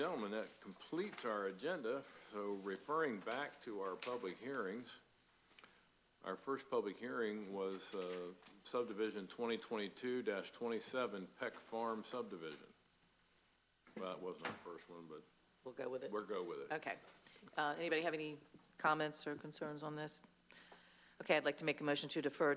gentlemen, that completes our agenda. So referring back to our public hearings, our first public hearing was subdivision 2022-27 Peck Farm subdivision. Well, that wasn't our first one, but We'll go with it. we'll go with it. Okay. Anybody have any comments or concerns on this? Okay, I'd like to make a motion to defer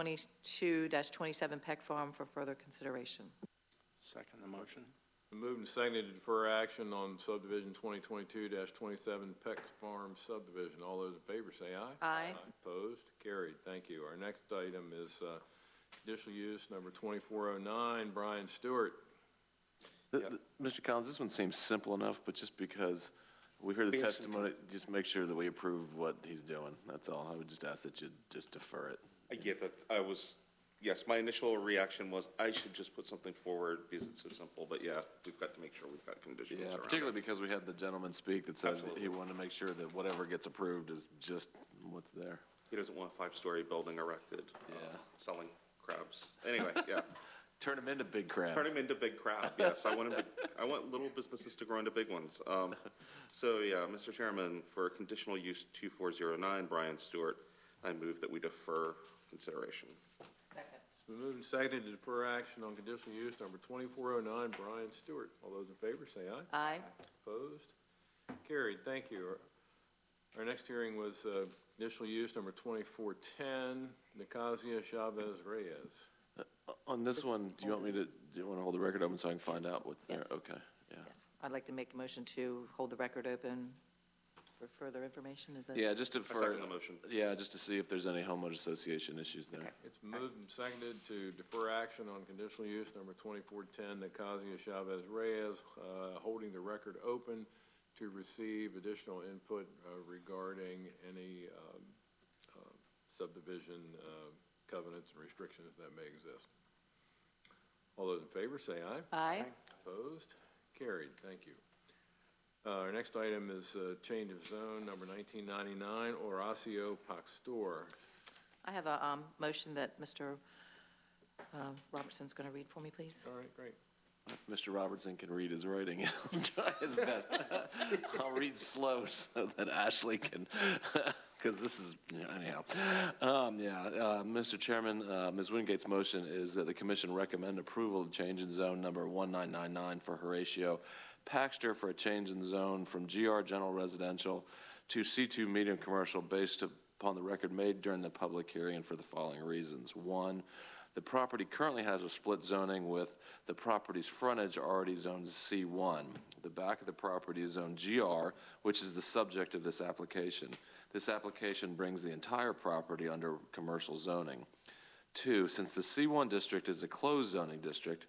2022-27 Peck Farm for further consideration. Second the motion. Moved and seconded to defer action on subdivision 2022-27 Peck Farm subdivision. All those in favor say aye. Aye. Opposed? Carried. Thank you. Our next item is conditional use number 2409, Brian Stewart. Mr. Collins, this one seems simple enough, but just because we heard the testimony, just make sure that we approve what he's doing. That's all. I would just ask that you just defer it. I get that. Yes, my initial reaction was I should just put something forward because it's so simple. But yeah, we've got to make sure we've got conditions Yeah, around particularly it. because we had the gentleman speak that said Absolutely. he wanted to make sure that whatever gets approved is just what's there. He doesn't want a 5-story building erected, Yeah. selling crabs. Anyway, yeah. Turn him into big crab. Turn him into big crab, yes. I want little businesses to grow into big ones. So, yeah, Mr. Chairman, for conditional use 2409, Brian Stewart, I move that we defer consideration. Second. It's been moved and seconded to defer action on conditional use number 2409, Brian Stewart. All those in favor say aye. Aye. Opposed? Carried. Thank you. Our next hearing was conditional use number 2410, Nicasia Chavez Reyes. On this one, do you want to hold the record open so I can find out what's there? Yes. Okay, yeah. Yes. I'd like to make a motion to hold the record open for further information. Is that? Yeah, just to, I second the motion. yeah, just to see if there's any homeowner association issues there. Okay. It's moved and seconded to defer action on conditional use number 2410, Nicasia Chavez Reyes, holding the record open to receive additional input regarding any subdivision covenants and restrictions that may exist. All those in favor say aye. Aye. Opposed? Carried. Thank you. Our next item is change of zone number 1999, Horacio Pastor. I have a motion that Mr. Robertson's going to read for me, please. All right, great. If Mr. Robertson can read his writing, he'll try his best. I'll read slow so that Ashley can, because this is, anyhow. Mr. Chairman, Ms. Wingate's motion is that the commission recommend approval of change in zone number 1999 for Horatio Paxter for a change in zone from GR General Residential to C2 Medium Commercial based upon the record made during the public hearing and for the following reasons. One, the property currently has a split zoning with the property's frontage already zoned C1. The back of the property is zoned GR, which is the subject of this application. This application brings the entire property under commercial zoning. Two, since the C1 district is a closed zoning district,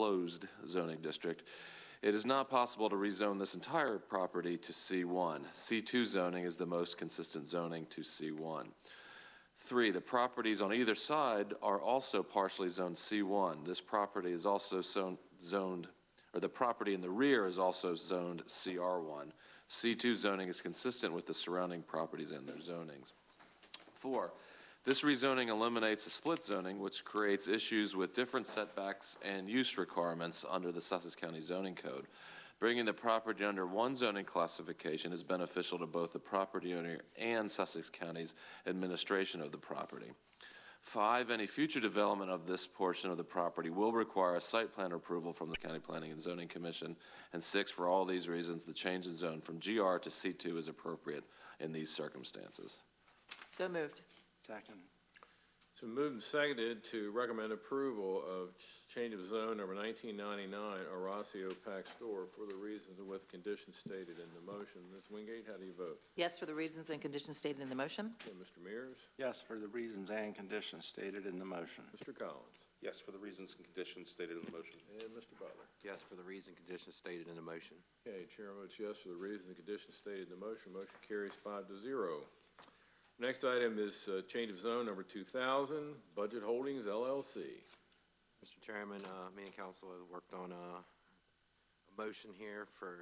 it is not possible to rezone this entire property to C1. C2 zoning is the most consistent zoning to C1. Three, the properties on either side are also partially zoned C1. This property is also zoned, or the property in the rear is also zoned CR1. C2 zoning is consistent with the surrounding properties and their zonings. Four, this rezoning eliminates a split zoning, which creates issues with different setbacks and use requirements under the Sussex County Zoning Code. Bringing the property under one zoning classification is beneficial to both the property owner and Sussex County's administration of the property. Five, any future development of this portion of the property will require a site plan approval from the County Planning and Zoning Commission. And six, for all these reasons, the change in zone from GR to C2 is appropriate in these circumstances. So moved. Second. So moved and seconded to recommend approval of change of zone number 1999, Horacio Pastor, for the reasons and with conditions stated in the motion. Ms. Wingate, how do you vote? Yes, for the reasons and conditions stated in the motion. Okay, Mr. Mears? Yes, for the reasons and conditions stated in the motion. Mr. Collins? Yes, for the reasons and conditions stated in the motion. And Mr. Butler? Yes, for the reason conditions stated in the motion. Okay, Chair votes yes for the reasons and conditions stated in the motion. Motion carries 5-0. Next item is change of zone number 2000, Budget Holdings LLC. Mr. Chairman, me and council have worked on a motion here for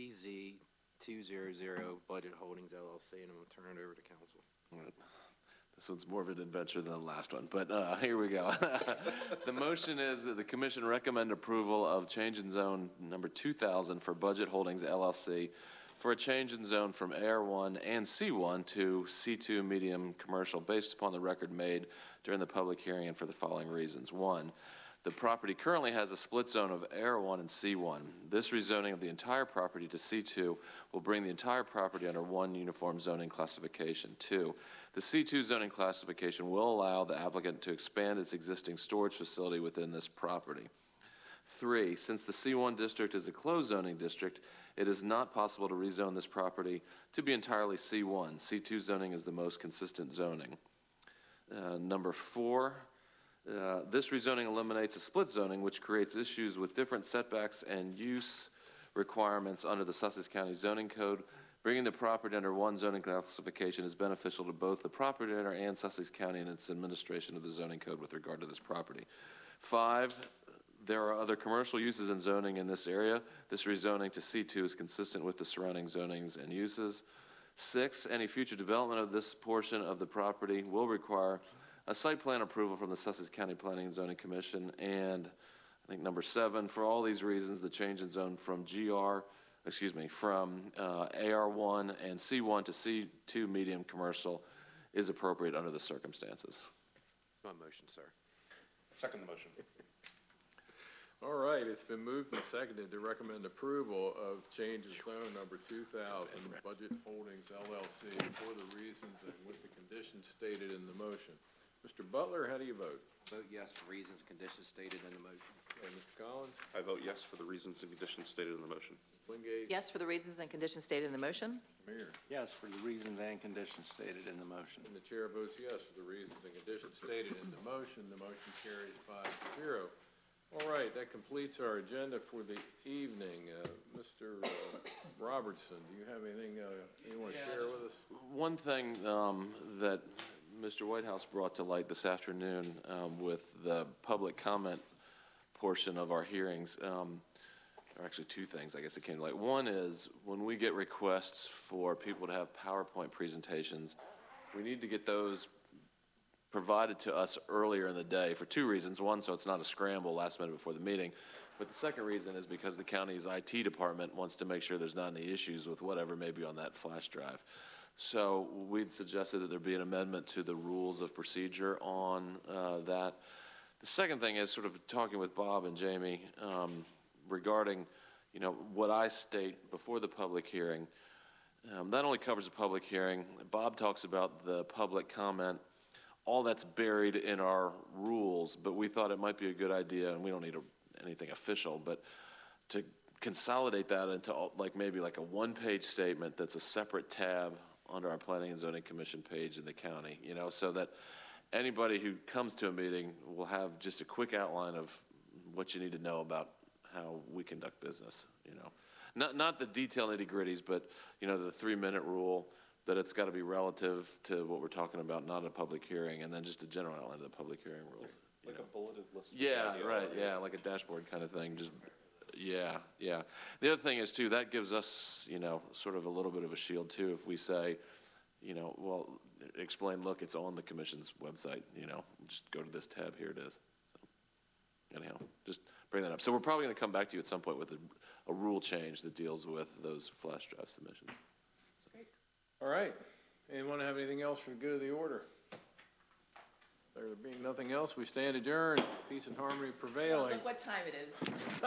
CZ 200 Budget Holdings LLC, and I'm going to turn it over to council. All right. This one's more of an adventure than the last one, but here we go. The motion is that the commission recommend approval of change in zone number 2000 for Budget Holdings LLC for a change in zone from AR1 and C1 to C2 medium commercial based upon the record made during the public hearing and for the following reasons. One, the property currently has a split zone of AR1 and C1. This rezoning of the entire property to C2 will bring the entire property under one uniform zoning classification. Two, the C2 zoning classification will allow the applicant to expand its existing storage facility within this property. Three, since the C1 district is a closed zoning district, it is not possible to rezone this property to be entirely C1. C2 zoning is the most consistent zoning. Number four, this rezoning eliminates a split zoning, which creates issues with different setbacks and use requirements under the Sussex County Zoning Code. Bringing the property under one zoning classification is beneficial to both the property owner and Sussex County in its administration of the zoning code with regard to this property. Five, there are other commercial uses and zoning in this area. This rezoning to C2 is consistent with the surrounding zonings and uses. Six, any future development of this portion of the property will require a site plan approval from the Sussex County Planning and Zoning Commission. And I think number seven, for all these reasons, the change in zone from AR1 and C1 to C2 medium commercial is appropriate under the circumstances. My motion, sir. Second the motion. All right, it's been moved and seconded to recommend approval of change in zone number 2000, Budget Holdings LLC, for the reasons and with the conditions stated in the motion. Mr. Butler, how do you vote? Vote yes for reasons, conditions stated in the motion. Okay, Mr. Collins? I vote yes for the reasons and conditions stated in the motion. Wingate? Yes for the reasons and conditions stated in the motion? Mayor? Yes, for the reasons and conditions stated in the motion. And the chair votes yes for the reasons and conditions stated in the motion. The motion carries 5-0. All right, that completes our agenda for the evening. Mr. Robertson, do you have anything you want to share with us? One thing that Mr. Whitehouse brought to light this afternoon with the public comment portion of our hearings, or actually two things I guess it came to light. One is when we get requests for people to have PowerPoint presentations, we need to get those provided to us earlier in the day for two reasons. One, so it's not a scramble last minute before the meeting. But the second reason is because the county's IT department wants to make sure there's not any issues with whatever may be on that flash drive. So we'd suggested that there be an amendment to the rules of procedure on that. The second thing is sort of talking with Bob and Jamie regarding, what I state before the public hearing. That only covers the public hearing. Bob talks about the public comment. All that's buried in our rules, but we thought it might be a good idea, and we don't need anything official, but to consolidate that into maybe a one-page statement that's a separate tab under our Planning and Zoning Commission page in the county, so that anybody who comes to a meeting will have just a quick outline of what you need to know about how we conduct business, Not the detailed nitty-gritties, but, the 3-minute rule, that it's got to be relative to what we're talking about, not a public hearing, and then just a general outline of the public hearing rules. Like a bulleted list. Yeah, right, yeah, like a dashboard kind of thing, just, yeah. The other thing is too, that gives us, sort of a little bit of a shield too, if we say, well, explain, look, it's on the commission's website, just go to this tab, here it is. So, anyhow, just bring that up. So we're probably gonna come back to you at some point with a rule change that deals with those flash drive submissions. All right. Anyone have anything else for the good of the order? There being nothing else, we stand adjourned. Peace and harmony prevailing. Look what time it is.